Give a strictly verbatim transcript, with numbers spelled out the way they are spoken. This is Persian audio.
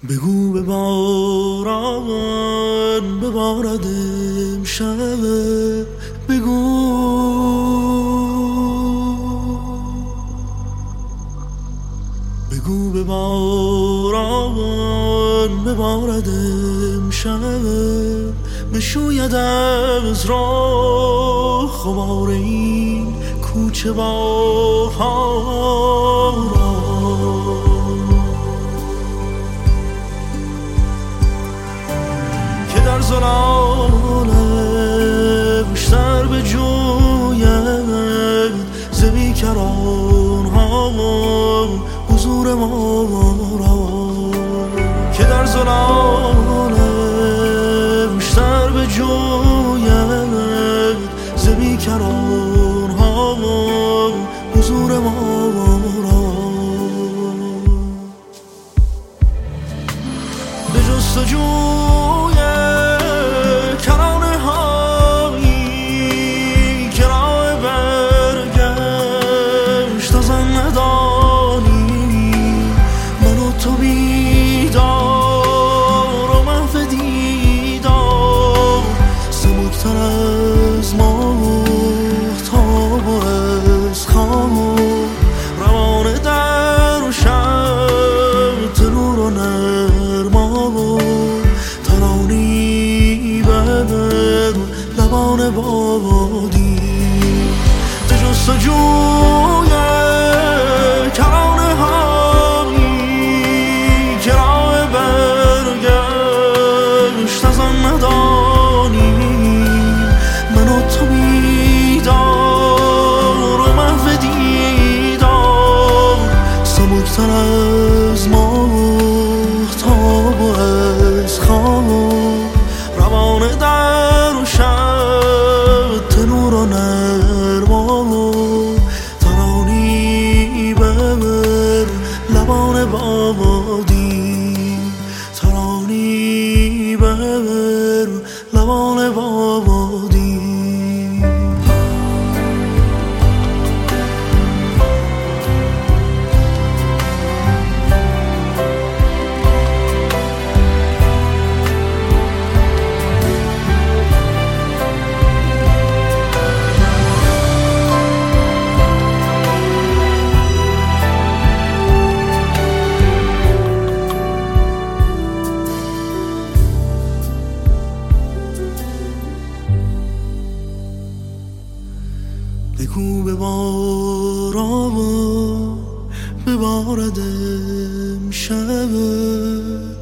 بگو به باران ببارد امشب، بگو بگو به باران ببارد امشب، بشوید از راه غبار این کوچه بهار را، که در ظلالش سر بجوید ز بیکران ها حضور ما را، که در ظلالش سر بجوید ز بیکران ها حضور ما را، به جستجوی کرانه هایی که راه برگشت از آن ندانی، من و تو بیدار و محو دیدار، سبکتر از ماهتاب و از خواب، روانه در و شب تنور و نرما و ترانی بر لبان بادی، به جستجوی کرانه هایی که راه برگشت از آن ندانی، من و تو بیدار و محو دیدار، سبکتر از ماهتاب و از خواب، روانه در و شب تنور و نرما و ترانی بر لبان بادی، ترانی بر لبان بادی. بگو به باران ببارد امشب،